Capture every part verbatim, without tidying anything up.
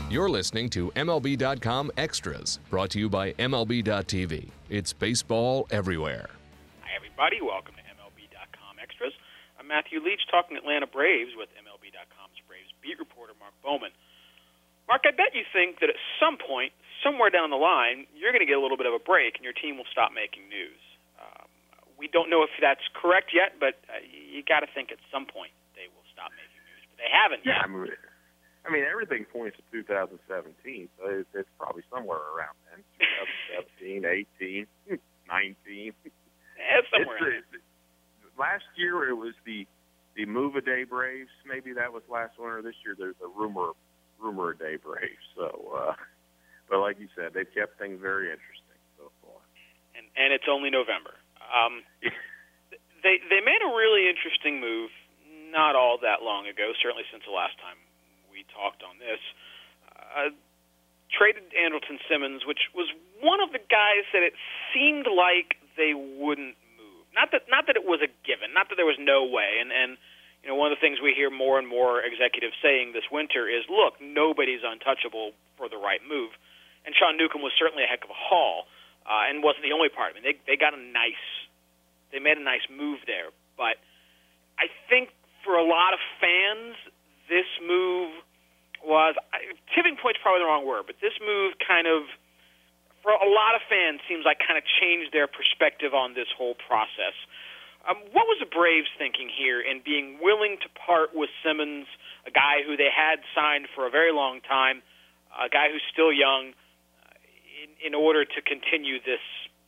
You're listening to M L B dot com Extras, brought to you by M L B dot T V. It's baseball everywhere. Hi, everybody. Welcome to M L B dot com Extras. I'm Matthew Leach talking Atlanta Braves with M L B dot com's Braves beat reporter Mark Bowman. Mark, I bet you think that at some point, somewhere down the line, you're going to get a little bit of a break and your team will stop making news. Um, we don't know if that's correct yet, but uh, you got to think at some point they will stop making news. But they haven't yeah, yet. I mean, I mean, everything points to two thousand seventeen, so it's, it's probably somewhere around then. twenty seventeen, eighteen, nineteen. Yeah, somewhere it's, around. It, last year it was the the move a day Braves. Maybe that was last winter. This year there's a rumor rumor a day Braves. So, uh, but like you said, they've kept things very interesting so far. And and it's only November. Um, they they made a really interesting move not all that long ago. Certainly since the last time we talked on this, uh, traded Andrelton Simmons, which was one of the guys that it seemed like they wouldn't move. Not that not that it was a given, not that there was no way. And, and you know, one of the things we hear more and more executives saying this winter is, look, nobody's untouchable for the right move. And Sean Newcomb was certainly a heck of a haul, uh, and wasn't the only part. I mean, they they got a nice, they made a nice move there. But I think for a lot of fans, this move was, tipping point's probably the wrong word, but this move kind of, for a lot of fans, seems like kind of changed their perspective on this whole process. Um, what was the Braves thinking here in being willing to part with Simmons, a guy who they had signed for a very long time, a guy who's still young, uh, in, in order to continue this,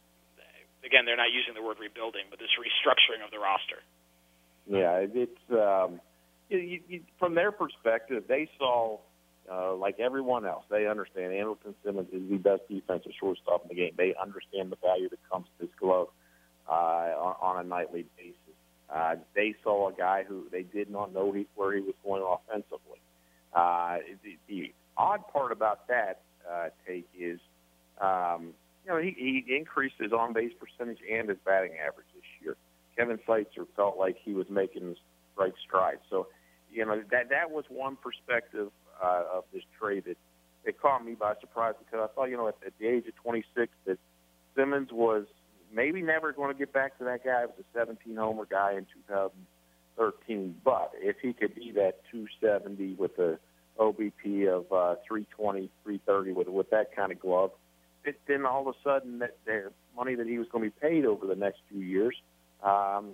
again, they're not using the word rebuilding, but this restructuring of the roster? Yeah, it's um, you, you, from their perspective, they saw, uh, like everyone else, they understand Andrelton Simmons is the best defensive shortstop in the game. They understand the value that comes to this glove uh, on, on a nightly basis. Uh, they saw a guy who they did not know he, where he was going offensively. Uh, the, the odd part about that uh, take is, um, you know, he, he increased his on-base percentage and his batting average this year. Kevin Seitzer felt like he was making right strides. So, you know, that that was one perspective uh, of this trade that it caught me by surprise, because I thought, you know, at, at the age of twenty-six that Simmons was maybe never going to get back to that guy who was a seventeen-homer guy in two thousand thirteen. But if he could be that two seventy with a O B P of uh, three twenty, three thirty with with that kind of glove, it, then all of a sudden that the money that he was going to be paid over the next few years, um,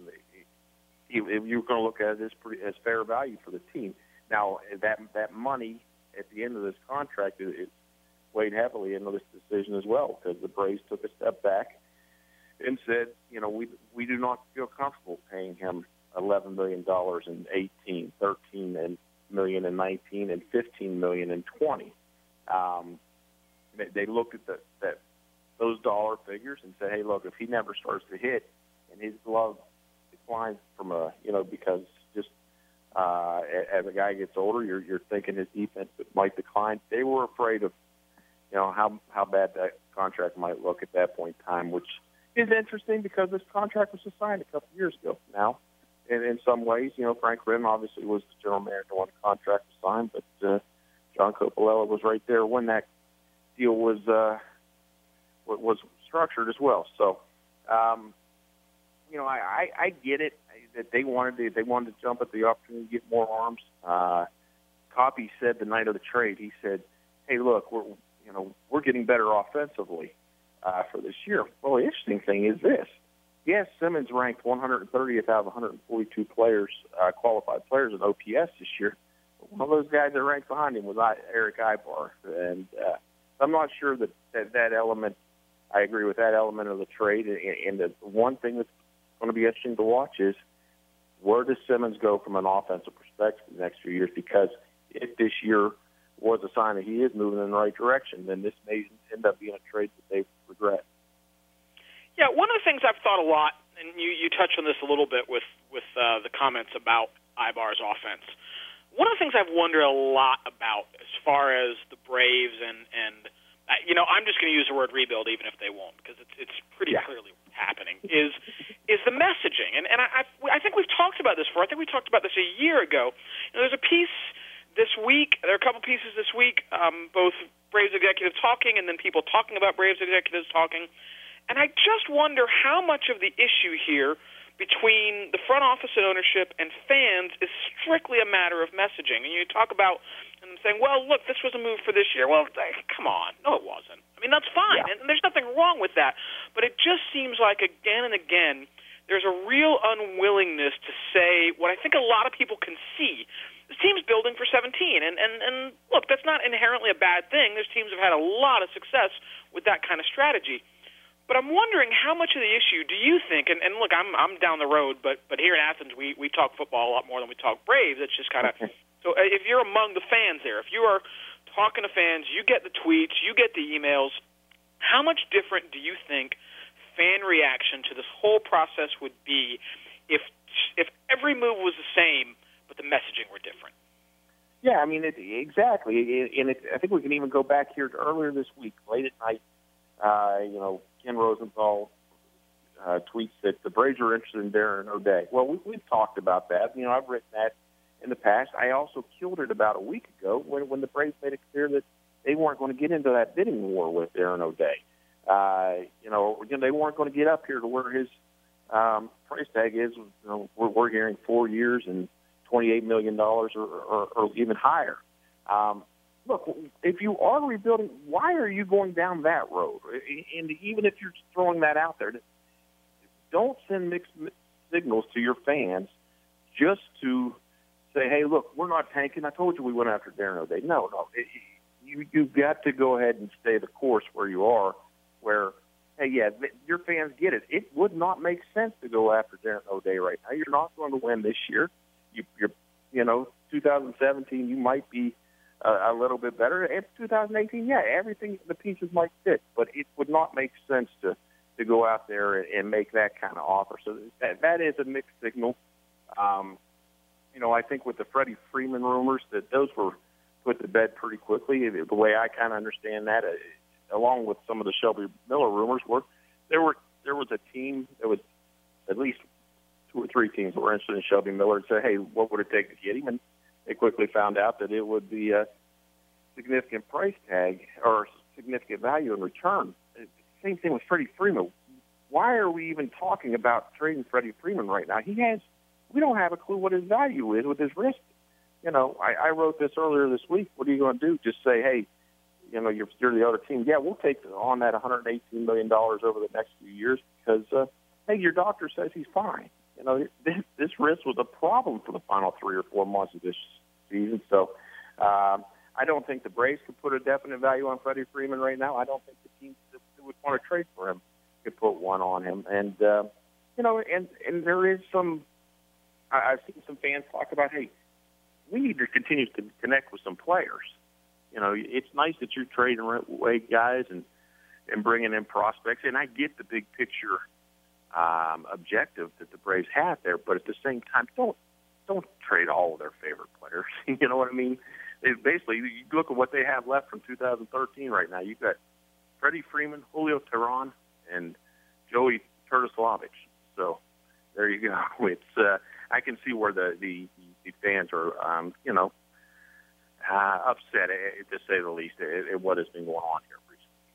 if you're going to look at it as, pretty, as fair value for the team. Now, that that money at the end of this contract, it, it weighed heavily into this decision as well, because the Braves took a step back and said, you know, we we do not feel comfortable paying him eleven million dollars in eighteen, thirteen and million in nineteen, and fifteen million in twenty. Um, they, they looked at the, that those dollar figures and said, hey, look, if he never starts to hit and his glove declines from a, you know, because just uh, as a guy gets older, you're you're thinking his defense might decline. They were afraid of, you know, how how bad that contract might look at that point in time, which is interesting because this contract was signed a couple years ago now. And in some ways, you know, Frank Rimm obviously was the general manager when the contract was signed, but uh, John Coppolella was right there when that deal was uh, was structured as well. So, um, you know, I, I, I get it that they wanted to, they wanted to jump at the opportunity to get more arms. Uh, Coppy said the night of the trade, he said, "Hey, look, we're you know we're getting better offensively uh, for this year." Well, the interesting thing is this. Yes, Simmons ranked one hundred thirtieth out of one hundred forty-two players, uh, qualified players in O P S this year. One of those guys that ranked behind him was Eric Aybar. And uh, I'm not sure that, that that element, I agree with that element of the trade. And, and the one thing that's going to be interesting to watch is where does Simmons go from an offensive perspective in the next few years? Because if this year was a sign that he is moving in the right direction, then this may end up being a trade that they regret. Yeah, one of the things I've thought a lot, and you, you touched on this a little bit with, with uh, the comments about Aybar's offense. One of the things I've wondered a lot about as far as the Braves and, and uh, you know, I'm just going to use the word rebuild even if they won't, because it's, it's pretty yeah. clearly happening, is is the messaging. And, and I, I, I think we've talked about this before. I think we talked about this a year ago. You know, there's a piece this week, there are a couple pieces this week, um, both Braves executives talking and then people talking about Braves executives talking. And I just wonder how much of the issue here between the front office and ownership and fans is strictly a matter of messaging. And you talk about and saying, well, look, this was a move for this year. Well, come on. No, it wasn't. I mean, that's fine, yeah. and, and there's nothing wrong with that. But it just seems like again and again there's a real unwillingness to say what I think a lot of people can see. This team's building for seventeen. And, and, and look, that's not inherently a bad thing. Those teams have had a lot of success with that kind of strategy. But I'm wondering how much of the issue do you think, and, and look, I'm I'm down the road, but but here in Athens we, we talk football a lot more than we talk Braves. It's just kind of, so if you're among the fans there, if you are talking to fans, you get the tweets, you get the emails, how much different do you think fan reaction to this whole process would be if if every move was the same, but the messaging were different? Yeah, I mean, it, exactly. And it, I think we can even go back here to earlier this week, late at night, uh, you know, Ken Rosenthal uh, tweets that the Braves are interested in Darren O'Day. Well, we, we've talked about that. You know, I've written that in the past. I also killed it about a week ago when, when the Braves made it clear that they weren't going to get into that bidding war with Darren O'Day. Uh, you know, they weren't going to get up here to where his um, price tag is. You know, we're, we're hearing four years and twenty-eight million dollars or, or, or even higher. Um, Look, if you are rebuilding, why are you going down that road? And even if you're throwing that out there, don't send mixed signals to your fans just to say, hey, look, we're not tanking. I told you we went after Darren O'Day. No, no. It, you, you've got to go ahead and stay the course where you are, where, hey, yeah, your fans get it. It would not make sense to go after Darren O'Day right now. You're not going to win this year. You, you're, you know, two thousand seventeen, you might be a little bit better. In two thousand eighteen, yeah, everything, the pieces might fit, but it would not make sense to, to go out there and, and make that kind of offer. So that, that is a mixed signal. Um, you know, I think with the Freddie Freeman rumors, that those were put to bed pretty quickly. The way I kind of understand that, uh, along with some of the Shelby Miller rumors, were there were there was a team, there was at least two or three teams that were interested in Shelby Miller and said, hey, what would it take to get him? And they quickly found out that it would be a significant price tag or significant value in return. Same thing with Freddie Freeman. Why are we even talking about trading Freddie Freeman right now? He has, we don't have a clue what his value is with his wrist. You know, I, I wrote this earlier this week. What are you going to do? Just say, hey, you know, you're, you're the other team. Yeah, we'll take on that one hundred eighteen million dollars over the next few years because, uh, hey, your doctor says he's fine. You know, this, this wrist was a problem for the final three or four months of this season. So um, I don't think the Braves could put a definite value on Freddie Freeman right now. I don't think the teams that would want to trade for him could put one on him. And, uh, you know, and, and there is some – I've seen some fans talk about, hey, we need to continue to connect with some players. You know, it's nice that you're trading away guys and, and bringing in prospects, and I get the big picture – Um, objective that the Braves have there, but at the same time, don't don't trade all of their favorite players. You know what I mean? They basically, you look at what they have left from two thousand thirteen right now. You've got Freddie Freeman, Julio Teheran, and Joey Turtoslavich. So there you go. It's uh, I can see where the the, the fans are, um, you know, uh, upset, to say the least, at, at what has been going on here.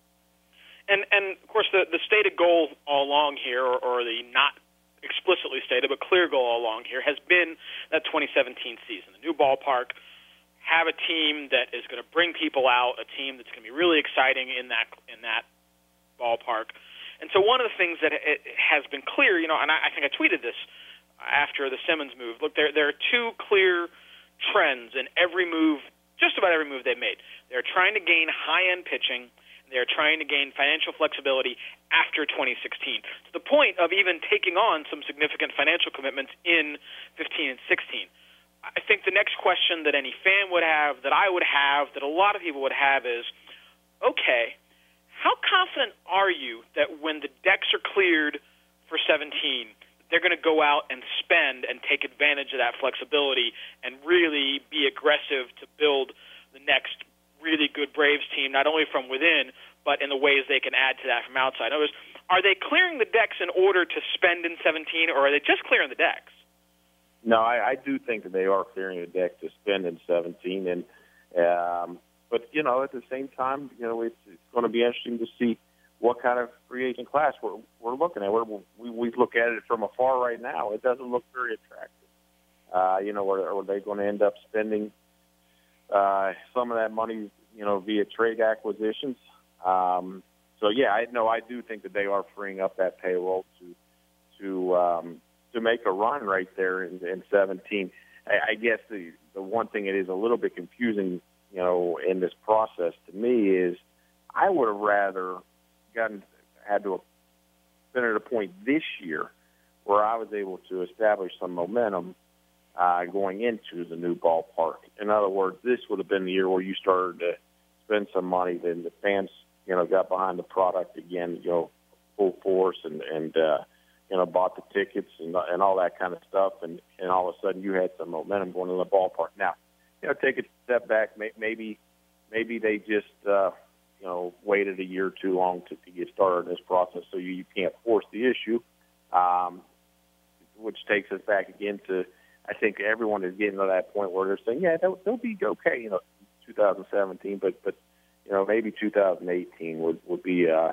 And, and of course, the, the stated goal all along here, or, or the not explicitly stated but clear goal all along here, has been that twenty seventeen season. The new ballpark, have a team that is going to bring people out, a team that's going to be really exciting in that in that ballpark. And so one of the things that it has been clear, you know, and I, I think I tweeted this after the Simmons move. Look, there there are two clear trends in every move, just about every move they've made. They're trying to gain high-end pitching. They're trying to gain financial flexibility after twenty sixteen, to the point of even taking on some significant financial commitments in fifteen and sixteen. I think the next question that any fan would have, that I would have, that a lot of people would have is, okay, how confident are you that when the decks are cleared for seventeen, they're going to go out and spend and take advantage of that flexibility and really be aggressive to build the next really good Braves team, not only from within, but in the ways they can add to that from outside? In other words, are they clearing the decks in order to spend in seventeen, or are they just clearing the decks? No, I, I do think that they are clearing the deck to spend in seventeen, and um, but you know, at the same time, you know, it's, it's going to be interesting to see what kind of free agent class we're we're looking at. We're, we we look at it from afar right now. It doesn't look very attractive. Uh, you know, are, are they going to end up spending uh, some of that money, you know, via trade acquisitions? Um, so yeah, I know I do think that they are freeing up that payroll to to um, to make a run right there in, in seventeen. I, I guess the the one thing that is a little bit confusing, you know, in this process to me is I would have rather gotten had to have been at a point this year where I was able to establish some momentum uh, going into the new ballpark. In other words, this would have been the year where you started to spend some money, then the fans, you know, got behind the product again, you know, full force, and and uh, you know, bought the tickets and and all that kind of stuff, and and all of a sudden you had some momentum going to the ballpark. Now, you know, take a step back, maybe maybe they just uh, you know, waited a year or too long to, to get started in this process, so you, you can't force the issue, um, which takes us back again to, I think everyone is getting to that point where they're saying, yeah, they'll, they'll be okay, you know, twenty seventeen, but, but you know, maybe two thousand eighteen would, would be uh,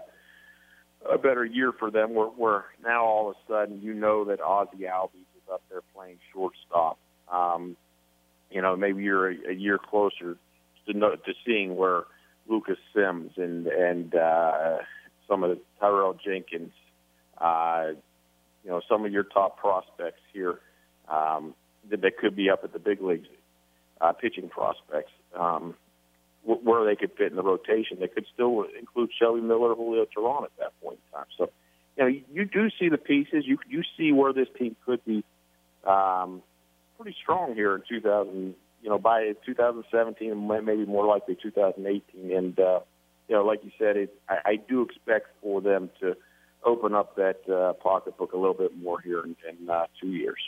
a better year for them, where, where now all of a sudden you know that Ozzie Albies is up there playing shortstop. Um, you know, maybe you're a, a year closer to, know, to seeing where Lucas Sims and and uh, some of the Tyrell Jenkins, uh, you know, some of your top prospects here um, that, that could be up at the big leagues, uh, pitching prospects, um, w- where they could fit in the rotation. They could still include Shelby Miller, Julio Teheran at that point in time. So, you know, you, you do see the pieces. You you see where this team could be um, pretty strong here in two thousand. You know, by two thousand seventeen, maybe more likely two thousand eighteen. And, uh, you know, like you said, it, I, I do expect for them to open up that uh, pocketbook a little bit more here in, in uh, two years.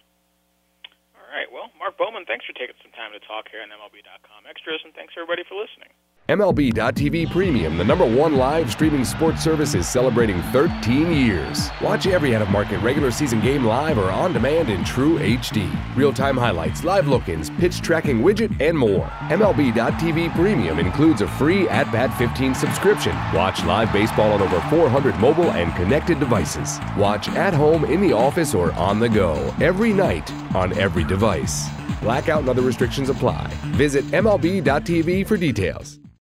All right. Well, Mark Bowman, thanks for taking some time to talk here on M L B dot com Extras, and thanks, everybody, for listening. M L B dot T V Premium, the number one live streaming sports service, is celebrating thirteen years. Watch every out-of-market regular season game live or on demand in true H D. Real-time highlights, live look-ins, pitch tracking widget, and more. M L B dot T V Premium includes a free At Bat fifteen subscription. Watch live baseball on over four hundred mobile and connected devices. Watch at home, in the office, or on the go every night on every device. Blackout and other restrictions apply. Visit M L B dot T V for details.